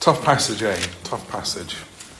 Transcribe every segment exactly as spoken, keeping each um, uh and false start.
Tough passage, eh? Tough passage.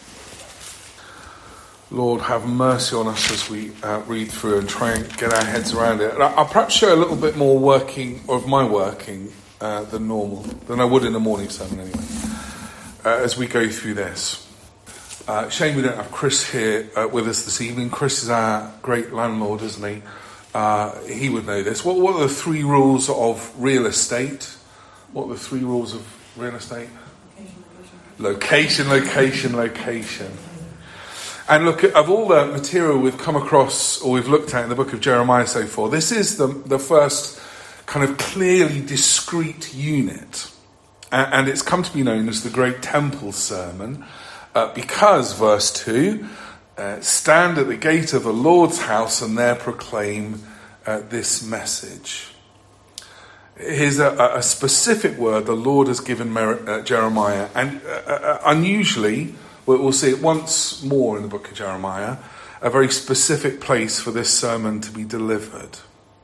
Lord, have mercy on us as we uh, read through and try and get our heads around it. And I'll perhaps show a little bit more working of my working uh, than normal, than I would in a morning sermon anyway, uh, as we go through this. Uh, shame we don't have Chris here uh, with us this evening. Chris is our great landlord, isn't he? Uh, he would know this. What, what are the three rules of real estate? What are the three rules of real estate? Location, location, location. And look, of all the material we've come across or we've looked at in the book of Jeremiah so far, this is the, the first kind of clearly discrete unit. And it's come to be known as the Great Temple Sermon uh, because, verse two, uh, stand at the gate of the Lord's house and there proclaim uh, this message. Here's a, a specific word the Lord has given Mer- uh, Jeremiah, and uh, uh, unusually, we'll see it once more in the book of Jeremiah, a very specific place for this sermon to be delivered.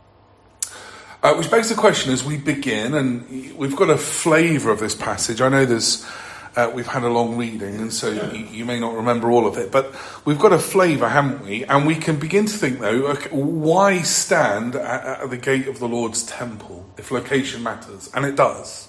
Uh, which begs the question as we begin, and we've got a flavour of this passage. I know there's, uh, we've had a long reading, and so you, you may not remember all of it, but we've got a flavour, haven't we? And we can begin to think, though, okay, why stand at, at the gate of the Lord's temple if location matters? And it does.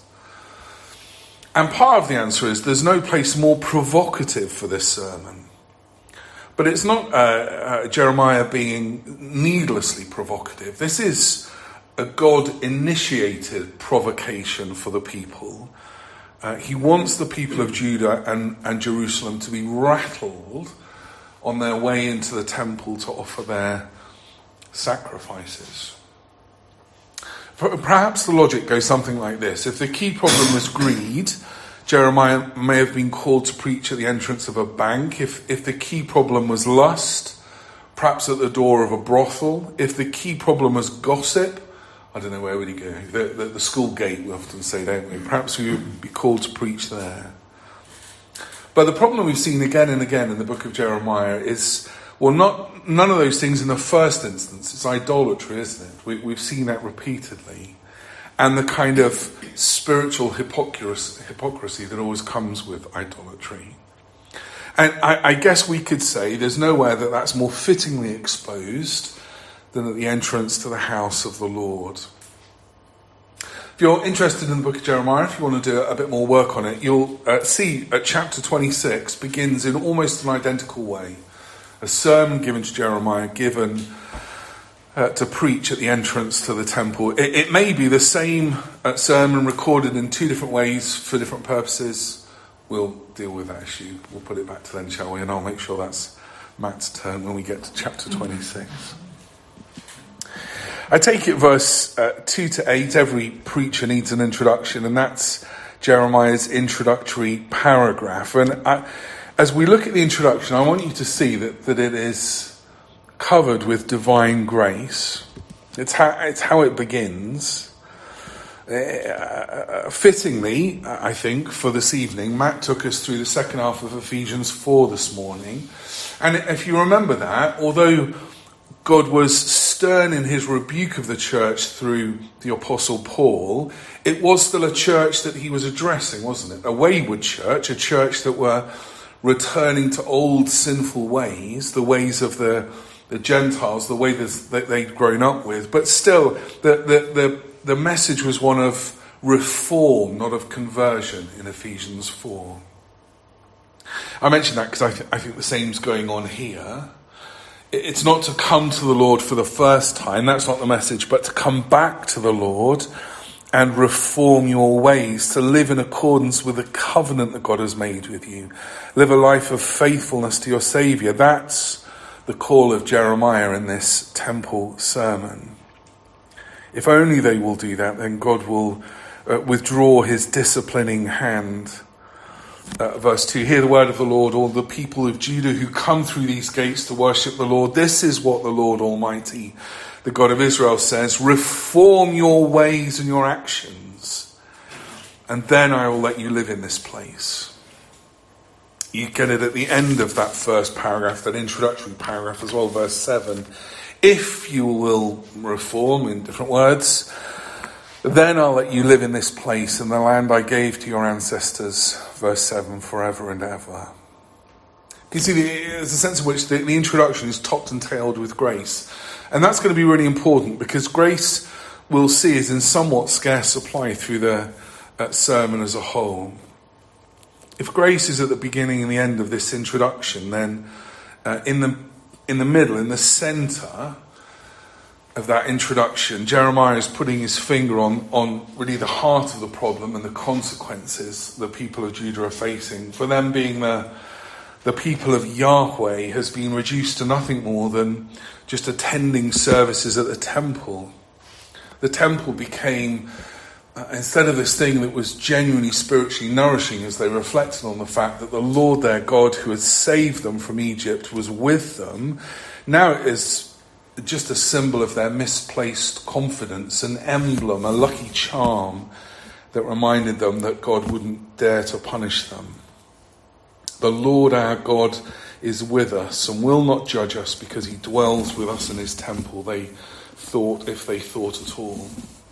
And part of the answer is there's no place more provocative for this sermon. But it's not uh, uh, Jeremiah being needlessly provocative. This is a God-initiated provocation for the people. Uh, he wants the people of Judah and, and Jerusalem to be rattled on their way into the temple to offer their sacrifices. Perhaps the logic goes something like this. If the key problem was greed, Jeremiah may have been called to preach at the entrance of a bank. If, if the key problem was lust, perhaps at the door of a brothel. If the key problem was gossip, I don't know, where would he go? The, the, the school gate, we often say, don't we? Perhaps we would be called to preach there. But the problem we've seen again and again in the book of Jeremiah is, well, not none of those things in the first instance. It's idolatry, isn't it? We, we've seen that repeatedly. And the kind of spiritual hypocrisy, hypocrisy that always comes with idolatry. And I, I guess we could say there's nowhere that that's more fittingly exposed than at the entrance to the house of the Lord. If you're interested in the book of Jeremiah, if you want to do a bit more work on it, you'll uh, see at chapter twenty-six begins in almost an identical way. A sermon given to Jeremiah, given uh, to preach at the entrance to the temple. It, it may be the same uh, sermon recorded in two different ways for different purposes. We'll deal with that issue. We'll put it back to then, shall we? And I'll make sure that's Matt's turn when we get to chapter twenty-six. I take it verse uh, two to eight, every preacher needs an introduction, and that's Jeremiah's introductory paragraph. And I, as we look at the introduction, I want you to see that, that it is covered with divine grace. It's how, it's how it begins. Uh, fittingly, I think, for this evening, Matt took us through the second half of Ephesians four this morning. And if you remember that, although God was stern in his rebuke of the church through the Apostle Paul, it was still a church that he was addressing, wasn't it? A wayward church, a church that were returning to old sinful ways, the ways of the, the Gentiles, the way that they'd grown up with. But still, the, the, the, the message was one of reform, not of conversion in Ephesians four. I mention that because I, th- I think the same's going on here. It's not to come to the Lord for the first time, that's not the message, but to come back to the Lord and reform your ways, to live in accordance with the covenant that God has made with you. Live a life of faithfulness to your Saviour. That's the call of Jeremiah in this temple sermon. If only they will do that, then God will uh, withdraw his disciplining hand. Uh, verse two, hear the word of the Lord, all the people of Judah who come through these gates to worship the Lord. This is what the Lord Almighty, the God of Israel, says. Reform your ways and your actions, and then I will let you live in this place. You get it at the end of that first paragraph, that introductory paragraph as well, verse seven. If you will reform, in different words, Then I'll let you live in this place in the land I gave to your ancestors, verse seven, forever and ever. You see, there's a sense in which the, the introduction is topped and tailed with grace. And that's going to be really important because grace, we'll see, is in somewhat scarce supply through the uh, sermon as a whole. If grace is at the beginning and the end of this introduction, then uh, in the in the middle, in the centre of that introduction, Jeremiah is putting his finger on, on really the heart of the problem and the consequences the people of Judah are facing. For them being the, the people of Yahweh has been reduced to nothing more than just attending services at the temple. The temple became, uh, instead of this thing that was genuinely spiritually nourishing as they reflected on the fact that the Lord their God who had saved them from Egypt was with them, now it is just a symbol of their misplaced confidence, an emblem, a lucky charm that reminded them that God wouldn't dare to punish them. The Lord our God is with us and will not judge us because he dwells with us in his temple, they thought, if they thought at all.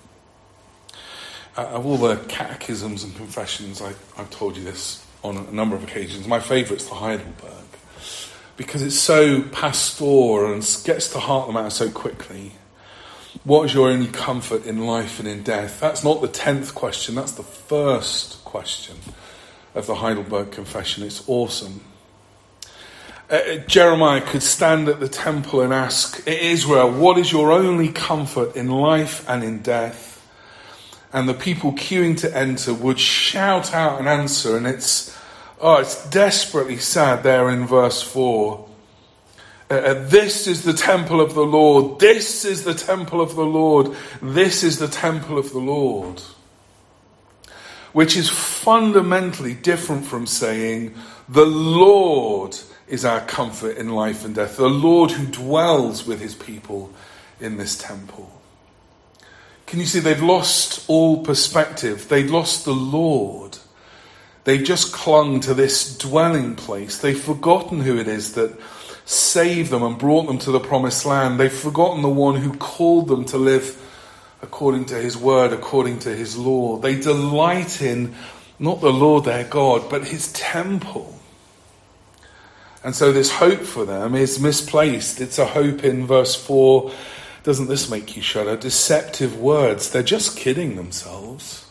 Uh, of all the catechisms and confessions, I, I've told you this on a number of occasions, my favourite's the Heidelberg. Because it's so pastoral and gets to the heart of the matter so quickly. What is your only comfort in life and in death? That's not the tenth question, that's the first question of the Heidelberg Confession. It's awesome. Uh, Jeremiah could stand at the temple and ask Israel, what is your only comfort in life and in death? And the people queuing to enter would shout out an answer, and it's Oh, it's desperately sad there in verse four. Uh, this is the temple of the Lord. This is the temple of the Lord. This is the temple of the Lord. Which is fundamentally different from saying, the Lord is our comfort in life and death. The Lord who dwells with his people in this temple. Can you see they've lost all perspective? They've lost the Lord. They just clung to this dwelling place. They've forgotten who it is that saved them and brought them to the promised land. They've forgotten the one who called them to live according to his word, according to his law. They delight in not the Lord their God, but his temple. And so this hope for them is misplaced. It's a hope in verse four. Doesn't this make you shudder? Deceptive words. They're just kidding themselves.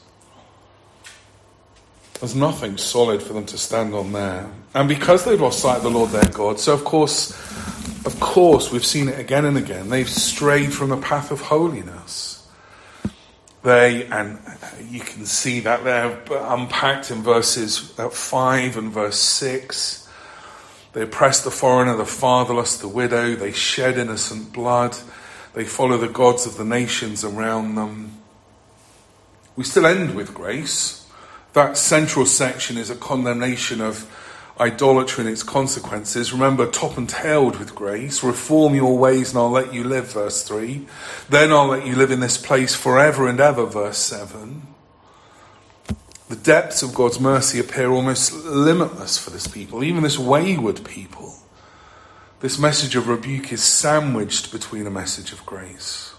There's nothing solid for them to stand on there. And because they've lost sight of the Lord their God, so of course, of course, we've seen it again and again, they've strayed from the path of holiness. They, and you can see that there unpacked in verses five and verse six. They oppress the foreigner, the fatherless, the widow. They shed innocent blood. They follow the gods of the nations around them. We still end with grace. That central section is a condemnation of idolatry and its consequences. Remember, top and tailed with grace. Reform your ways and I'll let you live, verse three. Then I'll let you live in this place forever and ever, verse seven. The depths of God's mercy appear almost limitless for this people, even this wayward people. This message of rebuke is sandwiched between a message of grace.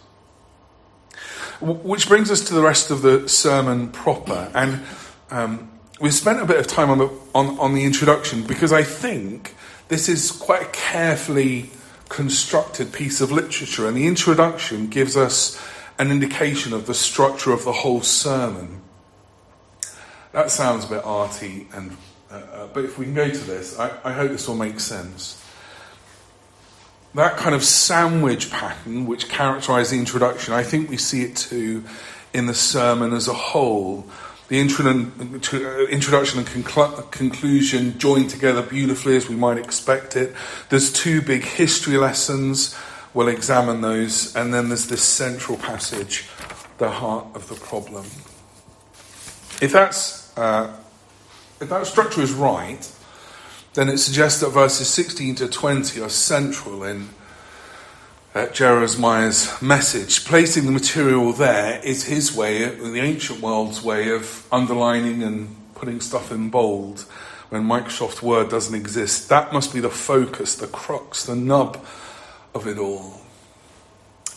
Which brings us to the rest of the sermon proper. And Um, we've spent a bit of time on the on, on the introduction because I think this is quite a carefully constructed piece of literature, and the introduction gives us an indication of the structure of the whole sermon. That sounds a bit arty, and uh, uh, but if we can go to this, I, I hope this will make sense. That kind of sandwich pattern which characterised the introduction, I think we see it too in the sermon as a whole. The introduction and conclu- conclusion joined together beautifully as we might expect it. There's two big history lessons. We'll examine those. And then there's this central passage, the heart of the problem. If that's uh, if that structure is right, then it suggests that verses sixteen to twenty are central in Uh, Jeremiah's message. Placing the material there is his way, the ancient world's way of underlining and putting stuff in bold when Microsoft Word doesn't exist. That must be the focus, the crux, the nub of it all.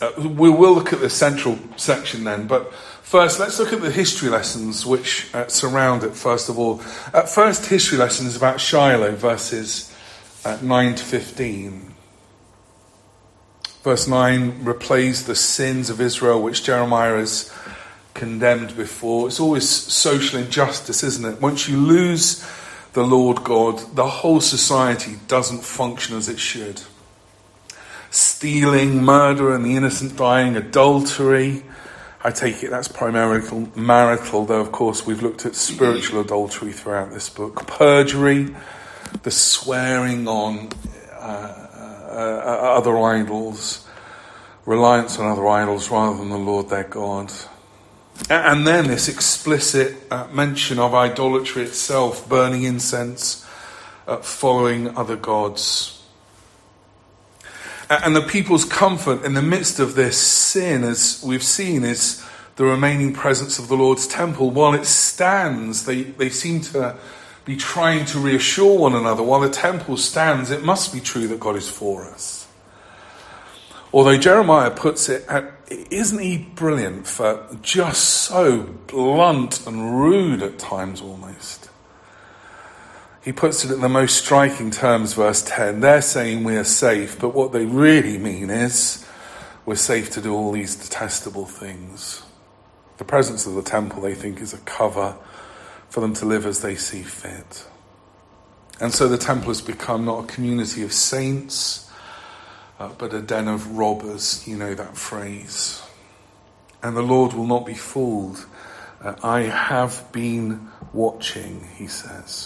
Uh, we will look at the central section then, but first let's look at the history lessons which uh, surround it, first of all. At first, history lesson is about Shiloh, verses uh, nine to fifteen. Verse nine replays the sins of Israel which Jeremiah has condemned before. It's always social injustice, isn't it? Once you lose the Lord God, the whole society doesn't function as it should. Stealing, murder and the innocent dying, adultery. I take it that's primarily marital, though of course we've looked at spiritual adultery throughout this book. Perjury, the swearing on uh, uh, other idols, reliance on other idols rather than the Lord their God. And then this explicit uh, mention of idolatry itself, burning incense, uh, following other gods. And the people's comfort in the midst of this sin, as we've seen, is the remaining presence of the Lord's temple. While it stands, they, they seem to be trying to reassure one another. While the temple stands, it must be true that God is for us. Although Jeremiah puts it, at, isn't he brilliant for just so blunt and rude at times almost? He puts it in the most striking terms, verse ten. They're saying we are safe, but what they really mean is we're safe to do all these detestable things. The presence of the temple, they think, is a cover for them to live as they see fit. And so the temple has become not a community of saints, uh, but a den of robbers. You know that phrase. And the Lord will not be fooled. Uh, I have been watching, he says.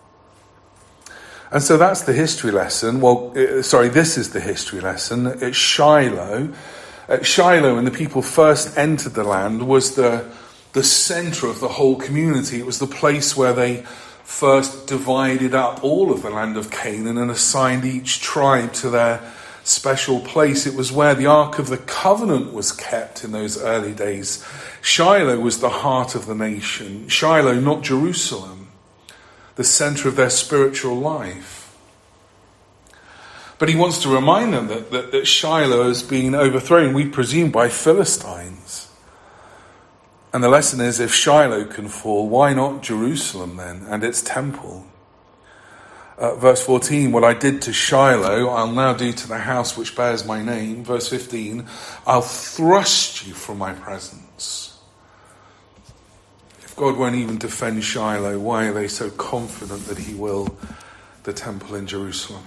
And so that's the history lesson. Well, uh, sorry, this is the history lesson. At Shiloh, at Shiloh, when the people first entered the land, was the the centre of the whole community. It was the place where they first divided up all of the land of Canaan and assigned each tribe to their special place. It was where the Ark of the Covenant was kept in those early days. Shiloh was the heart of the nation. Shiloh, not Jerusalem. The centre of their spiritual life. But he wants to remind them that, that, that Shiloh has been overthrown, we presume, by Philistines. And the lesson is, if Shiloh can fall, why not Jerusalem then, and its temple? Uh, verse fourteen, what I did to Shiloh, I'll now do to the house which bears my name. Verse fifteen, I'll thrust you from my presence. God won't even defend Shiloh. Why are they so confident that he will the temple in Jerusalem?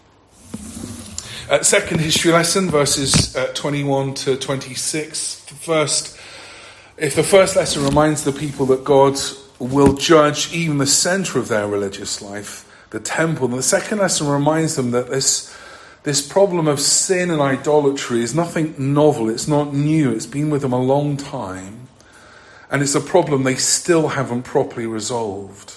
Uh, second history lesson, verses uh, twenty-one to twenty-six. First, if the first lesson reminds the people that God will judge even the centre of their religious life, the temple, the second lesson reminds them that this, this problem of sin and idolatry is nothing novel. It's not new. It's been with them a long time. And it's a problem they still haven't properly resolved.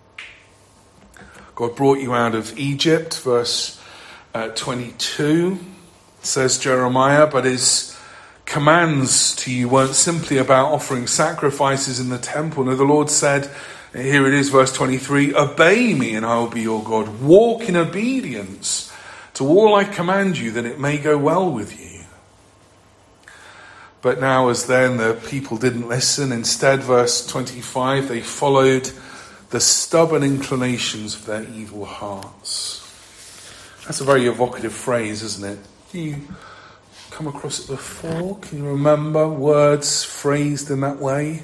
God brought you out of Egypt, verse uh, twenty-two, says Jeremiah, but his commands to you weren't simply about offering sacrifices in the temple. No, the Lord said, here it is, verse twenty-three, obey me and I will be your God. Walk in obedience to all I command you, that it may go well with you. But now as then the people didn't listen. Instead, verse twenty-five, they followed the stubborn inclinations of their evil hearts. That's a very evocative phrase, isn't it? Do you come across it before? Can you remember words phrased in that way?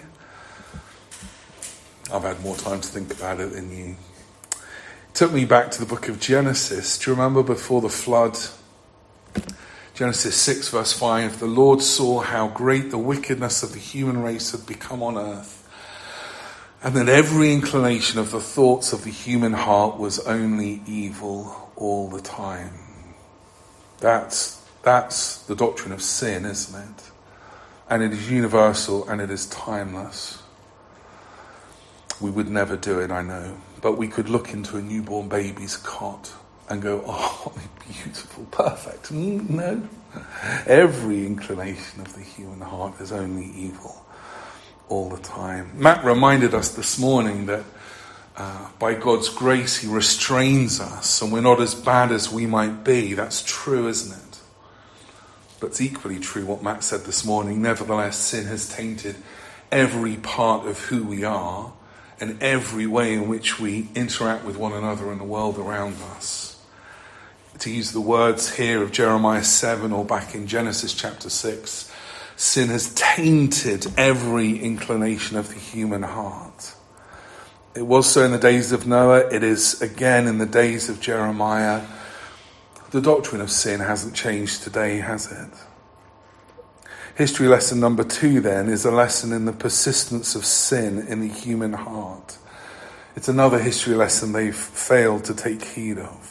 I've had more time to think about it than you. It took me back to the book of Genesis. Do you remember before the flood? Genesis six verse five, the Lord saw how great the wickedness of the human race had become on earth, and that every inclination of the thoughts of the human heart was only evil all the time. That's, that's the doctrine of sin, isn't it? And it is universal and it is timeless. We would never do it, I know, but we could look into a newborn baby's cot and go, oh, beautiful, perfect. No. Every inclination of the human heart is only evil all the time. Matt reminded us this morning that uh, by God's grace he restrains us and we're not as bad as we might be. That's true, isn't it? But it's equally true what Matt said this morning. Nevertheless, sin has tainted every part of who we are and every way in which we interact with one another and the world around us. To use the words here of Jeremiah seven or back in Genesis chapter six, sin has tainted every inclination of the human heart. It was so in the days of Noah. It is again in the days of Jeremiah. The doctrine of sin hasn't changed today, has it? History lesson number two, then, is a lesson in the persistence of sin in the human heart. It's another history lesson they've failed to take heed of.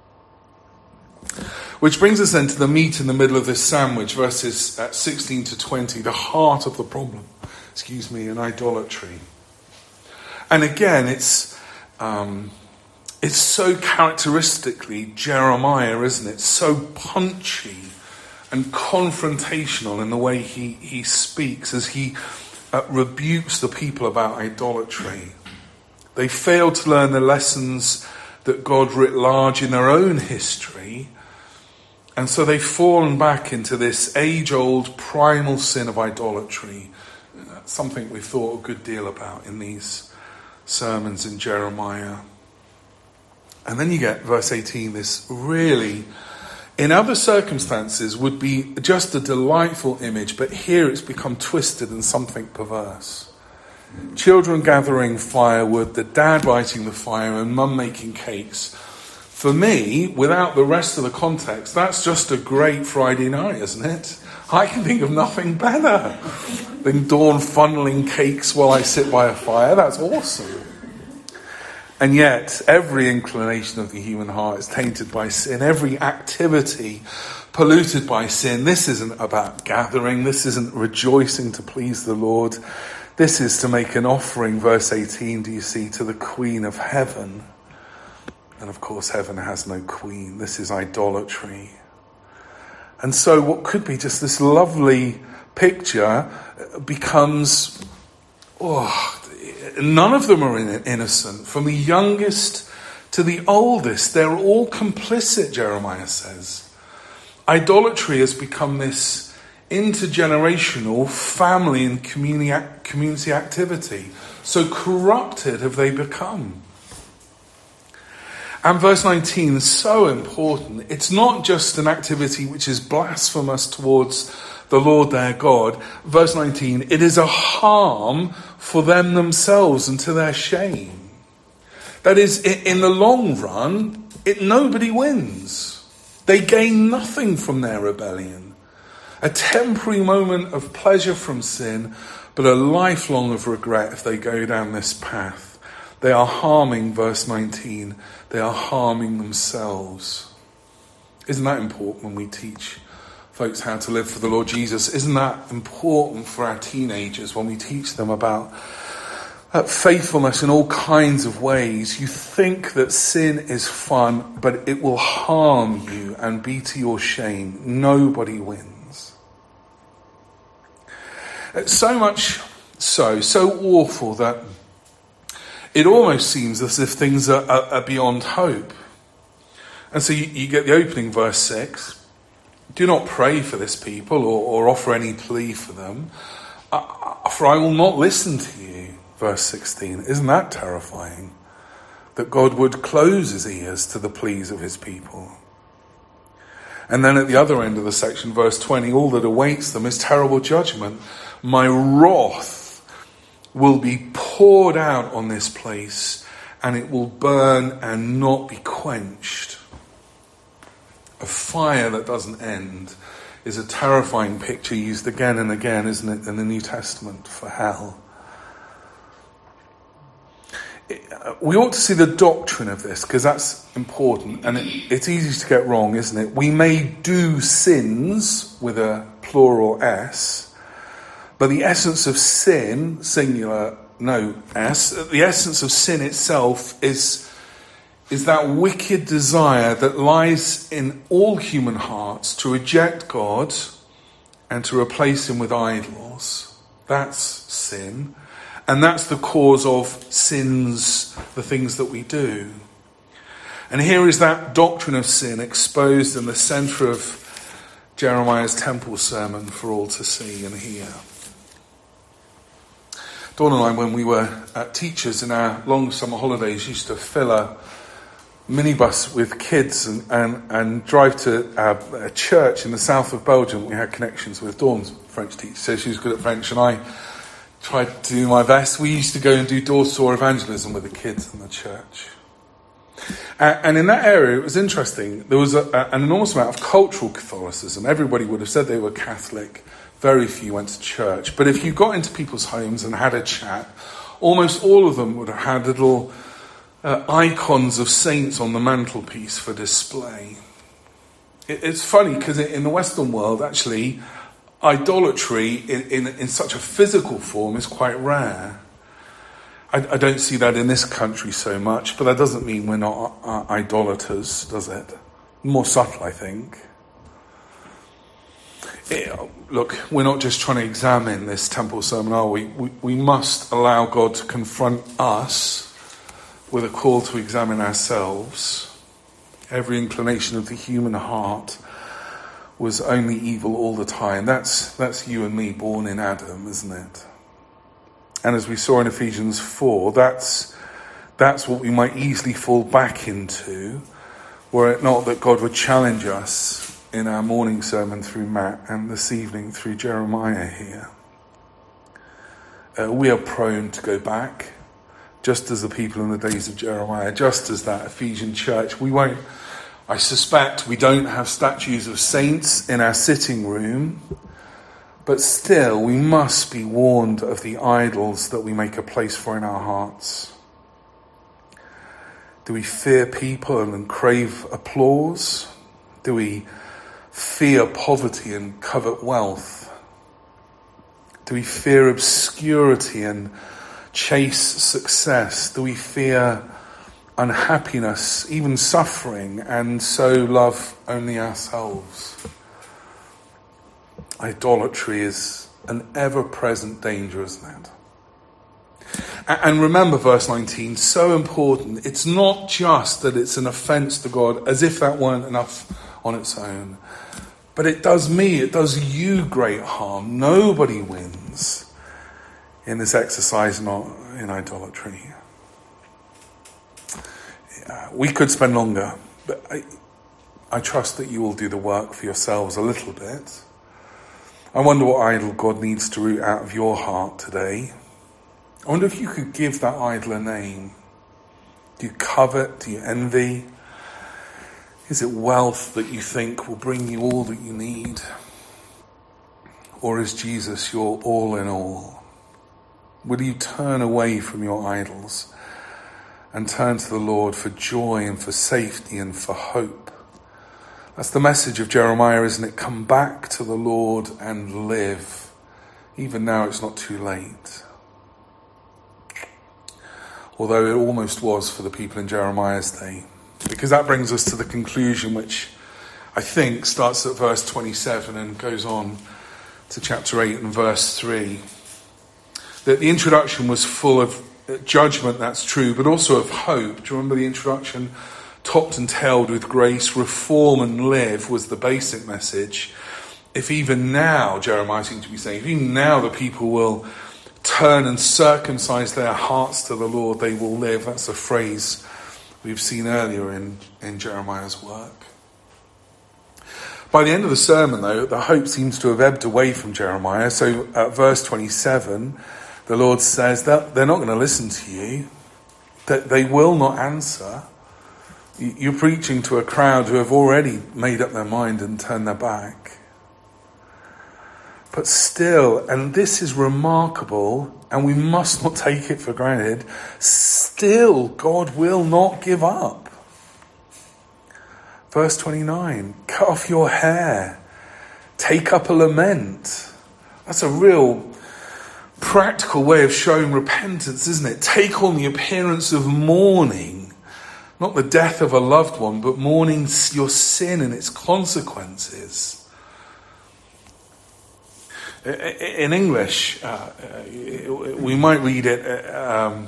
Which brings us then to the meat in the middle of this sandwich, verses sixteen to twenty, the heart of the problem, excuse me, in idolatry. And again, it's um, it's so characteristically Jeremiah, isn't it? So punchy and confrontational in the way he, he speaks as he uh, rebukes the people about idolatry. They fail to learn the lessons that God writ large in their own history, and so they've fallen back into this age-old primal sin of idolatry. That's something we've thought a good deal about in these sermons in Jeremiah. And then you get verse eighteen, this really, in other circumstances, would be just a delightful image, but here it's become twisted and something perverse. Children gathering firewood, the dad lighting the fire, and mum making cakes. For me, without the rest of the context, that's just a great Friday night, isn't it? I can think of nothing better than Dawn funneling cakes while I sit by a fire. That's awesome. And yet, every inclination of the human heart is tainted by sin. Every activity polluted by sin. This isn't about gathering. This isn't rejoicing to please the Lord. This is to make an offering, verse eighteen, do you see, to the Queen of Heaven. And of course, heaven has no queen. This is idolatry. And so what could be just this lovely picture becomes, oh, none of them are innocent. From the youngest to the oldest, they're all complicit, Jeremiah says. Idolatry has become this intergenerational family and community activity. So corrupted have they become. And verse nineteen is so important. It's not just an activity which is blasphemous towards the Lord their God. Verse nineteen, it is a harm for them themselves and to their shame. That is, in the long run, it nobody wins. They gain nothing from their rebellion. A temporary moment of pleasure from sin, but a lifelong of regret if they go down this path. They are harming, verse nineteen, they are harming themselves. Isn't that important when we teach folks how to live for the Lord Jesus? Isn't that important for our teenagers when we teach them about uh, faithfulness in all kinds of ways? You think that sin is fun, but it will harm you and be to your shame. Nobody wins. So much so, so awful that it almost seems as if things are, are, are beyond hope. And so you, you get the opening verse six. Do not pray for this people or, or offer any plea for them, uh, for I will not listen to you. Verse sixteen. Isn't that terrifying? That God would close his ears to the pleas of his people. And then at the other end of the section, verse twenty, all that awaits them is terrible judgment. My wrath will be poured out on this place, and it will burn and not be quenched. A fire that doesn't end is a terrifying picture used again and again, isn't it, in the New Testament for hell. We ought to see the doctrine of this, because that's important, and it, it's easy to get wrong, isn't it? We may do sins with a plural S, but the essence of sin, singular, no S, the essence of sin itself is, is that wicked desire that lies in all human hearts to reject God and to replace him with idols. That's sin. And that's the cause of sins, the things that we do. And here is that doctrine of sin exposed in the centre of Jeremiah's temple sermon for all to see and hear. Dawn and I, when we were uh, teachers in our long summer holidays, used to fill a minibus with kids and, and, and drive to a, a church in the south of Belgium. We had connections with Dawn's French teacher, so she was good at French, and I tried to do my best. We used to go and do door-to-door evangelism with the kids in the church. Uh, and in that area, it was interesting. There was a, a, an enormous amount of cultural Catholicism. Everybody would have said they were Catholic. Very few went to church. But if you got into people's homes and had a chat, almost all of them would have had little uh, icons of saints on the mantelpiece for display. It, it's funny because in the Western world, actually, idolatry in, in, in such a physical form is quite rare. I, I don't see that in this country so much, but that doesn't mean we're not uh, idolaters, does it? More subtle, I think. It, look, we're not just trying to examine this temple sermon, are we? we? We must allow God to confront us with a call to examine ourselves. Every inclination of the human heart was only evil all the time. That's that's you and me born in Adam, isn't it? And as we saw in Ephesians four, that's that's what we might easily fall back into, were it not that God would challenge us in our morning sermon through Matt and this evening through Jeremiah here. Uh, we are prone to go back, just as the people in the days of Jeremiah, just as that Ephesian church. We won't, I suspect we don't have statues of saints in our sitting room, but still we must be warned of the idols that we make a place for in our hearts. Do we fear people and crave applause? Do we fear poverty and covet wealth? Do we fear obscurity and chase success? Do we fear unhappiness, even suffering, and so love only ourselves? Idolatry is an ever-present danger, isn't it? And remember verse nineteen, so important. It's not just that it's an offence to God, as if that weren't enough on its own. But it does me, it does you great harm. Nobody wins in this exercise, not in idolatry. Yeah, we could spend longer, but I, I trust that you will do the work for yourselves a little bit. I wonder what idol God needs to root out of your heart today. I wonder if you could give that idol a name. Do you covet? Do you envy? Is it wealth that you think will bring you all that you need? Or is Jesus your all in all? Will you turn away from your idols and turn to the Lord for joy and for safety and for hope? That's the message of Jeremiah, isn't it? Come back to the Lord and live. Even now it's not too late. Although it almost was for the people in Jeremiah's day. Because that brings us to the conclusion, which I think starts at verse twenty-seven and goes on to chapter eight and verse three. That the introduction was full of judgment, that's true, but also of hope. Do you remember the introduction? Topped and tailed with grace, reform and live was the basic message. If even now, Jeremiah seems to be saying, if even now the people will turn and circumcise their hearts to the Lord, they will live. That's a phrase we've seen earlier in, in Jeremiah's work. By the end of the sermon, though, the hope seems to have ebbed away from Jeremiah. So at verse twenty-seven, the Lord says that they're not going to listen to you, that they will not answer. You're preaching to a crowd who have already made up their mind and turned their back. But still, and this is remarkable, and we must not take it for granted, still God will not give up. Verse twenty-nine, cut off your hair, take up a lament. That's a real practical way of showing repentance, isn't it? Take on the appearance of mourning. Not the death of a loved one, but mourning your sin and its consequences. In English, uh, we might read it um,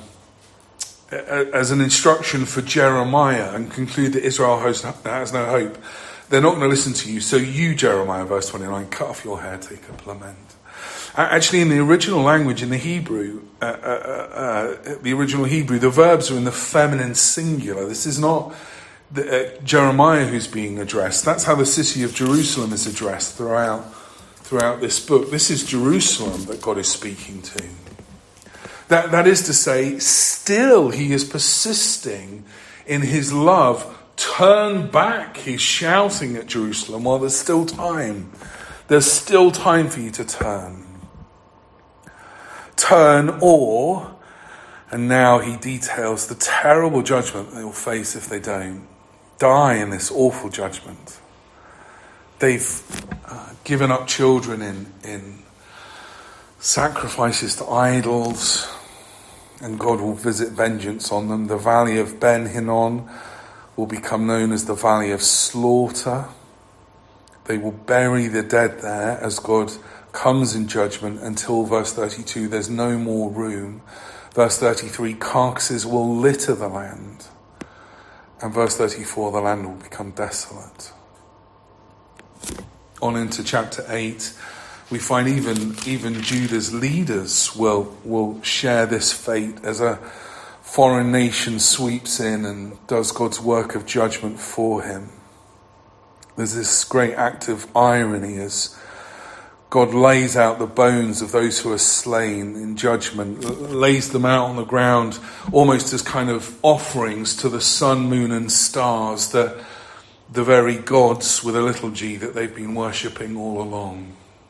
as an instruction for Jeremiah and conclude that Israel has no hope. They're not going to listen to you. So you, Jeremiah, verse twenty-nine, cut off your hair, take up lament. Actually, in the original language, in the Hebrew, uh, uh, uh, the original Hebrew, the verbs are in the feminine singular. This is not the, uh, Jeremiah who's being addressed. That's how the city of Jerusalem is addressed throughout, throughout this book. This is Jerusalem that God is speaking to. That, that is to say, still he is persisting in his love. Turn back, he's shouting at Jerusalem while there's still time. There's still time for you to turn. Turn or, and now he details the terrible judgment they will face if they don't. Die in this awful judgment. They've uh, given up children in, in sacrifices to idols, and God will visit vengeance on them. The valley of Ben Hinnom will become known as the valley of slaughter. They will bury the dead there as God comes in judgment until, verse thirty-two, there's no more room. Verse thirty-three, carcasses will litter the land. And verse thirty-four, the land will become desolate. On into chapter eight, we find even, even Judah's leaders will, will share this fate as a foreign nation sweeps in and does God's work of judgment for him. There's this great act of irony as God lays out the bones of those who are slain in judgment, lays them out on the ground almost as kind of offerings to the sun, moon and stars, the, the very gods with a little g that they've been worshipping all along.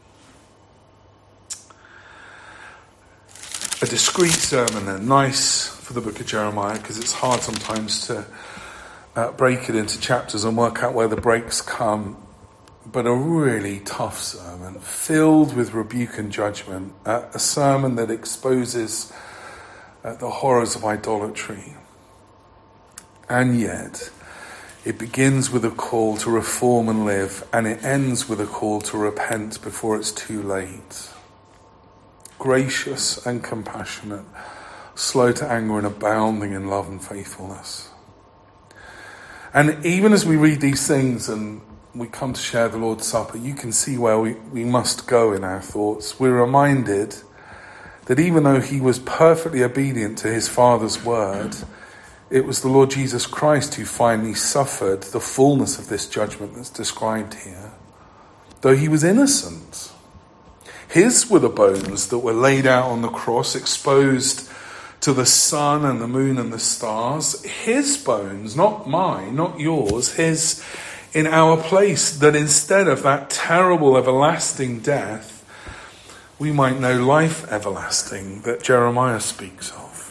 A discreet sermon then, nice for the book of Jeremiah, because it's hard sometimes to uh, break it into chapters and work out where the breaks come. But a really tough sermon, filled with rebuke and judgment. Uh, a sermon that exposes uh, the horrors of idolatry. And yet, it begins with a call to reform and live, and it ends with a call to repent before it's too late. Gracious and compassionate, slow to anger and abounding in love and faithfulness. And even as we read these things and we come to share the Lord's Supper, you can see where we, we must go in our thoughts. We're reminded that even though he was perfectly obedient to his Father's word, it was the Lord Jesus Christ who finally suffered the fullness of this judgment that's described here. Though he was innocent. His were the bones that were laid out on the cross, exposed to the sun and the moon and the stars. His bones, not mine, not yours, his in our place, that instead of that terrible everlasting death, we might know life everlasting that Jeremiah speaks of.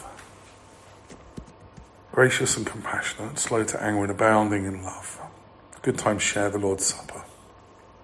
Gracious and compassionate, slow to anger and abounding in love. Good time to share the Lord's Supper.